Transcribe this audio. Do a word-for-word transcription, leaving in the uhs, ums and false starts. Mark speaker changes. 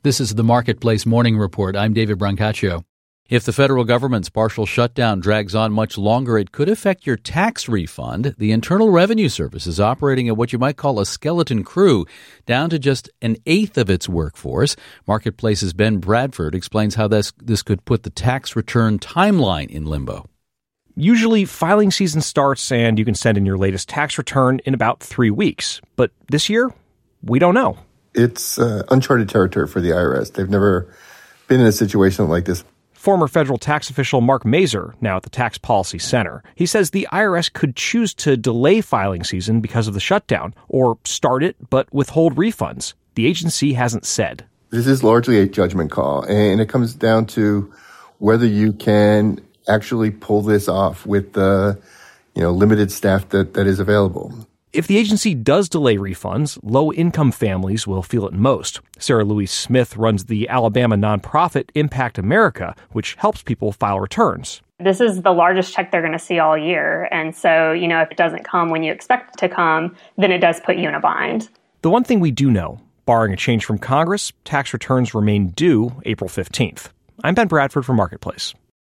Speaker 1: This is the Marketplace Morning Report. I'm David Brancaccio. If the federal government's partial shutdown drags on much longer, it could affect your tax refund. The Internal Revenue Service is operating at what you might call a skeleton crew, down to just an eighth of its workforce. Marketplace's Ben Bradford explains how this, this could put the tax return timeline in limbo.
Speaker 2: Usually, filing season starts and you can send in your latest tax return in about three weeks. But this year, we don't know.
Speaker 3: It's uh, uncharted territory for the I R S. They've never been in a situation like this.
Speaker 2: Former federal tax official Mark Mazur, now at the Tax Policy Center. He says the I R S could choose to delay filing season because of the shutdown, or start it but withhold refunds. The agency hasn't said.
Speaker 3: This is largely a judgment call, and it comes down to whether you can actually pull this off with the, you know, limited staff that, that is available.
Speaker 2: If the agency does delay refunds, low-income families will feel it most. Sarah Louise Smith runs the Alabama nonprofit Impact America, which helps people file returns.
Speaker 4: This is the largest check they're going to see all year. And so, you know, if it doesn't come when you expect it to come, then it does put you in a bind.
Speaker 2: The one thing we do know, barring a change from Congress, tax returns remain due April fifteenth. I'm Ben Bradford for Marketplace.